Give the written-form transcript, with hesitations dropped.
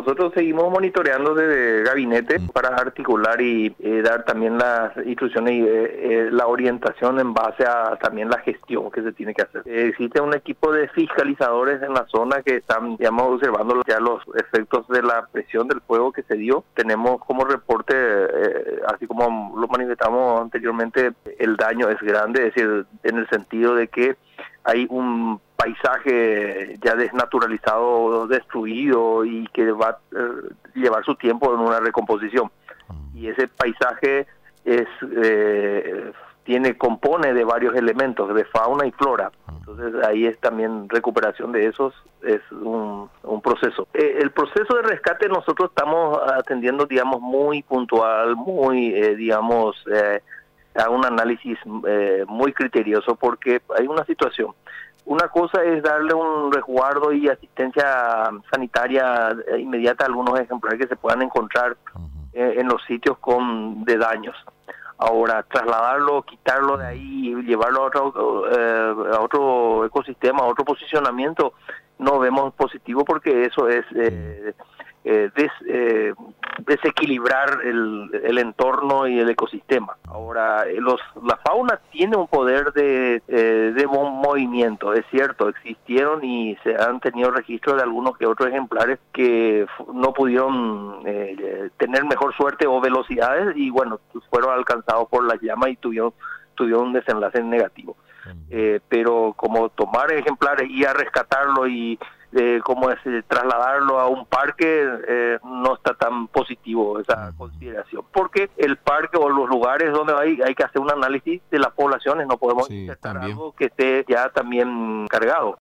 nosotros seguimos monitoreando desde gabinete para articular y dar también las instrucciones y la orientación en base a también la gestión que se tiene que hacer. Existe un equipo de fiscalizadores en la zona que están, digamos, observando ya los efectos de la presión del fuego que se dio. Tenemos como reporte, así como lo manifestamos anteriormente, el daño es grande, es decir, en el sentido de que hay un paisaje ya desnaturalizado, destruido y que va a llevar su tiempo en una recomposición. Y ese paisaje compone de varios elementos, de fauna y flora. Entonces ahí es también recuperación de esos, es un proceso. El proceso de rescate nosotros estamos atendiendo, digamos, muy puntual, muy, digamos, a un análisis muy criterioso, porque hay una situación. Una cosa es darle un resguardo y asistencia sanitaria inmediata a algunos ejemplares que se puedan encontrar en los sitios de daños. Ahora, trasladarlo, quitarlo de ahí y llevarlo a otro ecosistema, a otro posicionamiento, no vemos positivo porque eso es desequilibrar el entorno y el ecosistema. Ahora, la fauna tiene un poder de movimiento, es cierto, existieron y se han tenido registros de algunos que otros ejemplares que no pudieron tener mejor suerte o velocidades y bueno, fueron alcanzados por las llamas y tuvieron un desenlace negativo. Pero como tomar ejemplares y a rescatarlo y trasladarlo a un parque, no está tan positivo esa consideración, porque el parque o los lugares donde hay que hacer un análisis de las poblaciones, no podemos insertar algo que esté ya también cargado.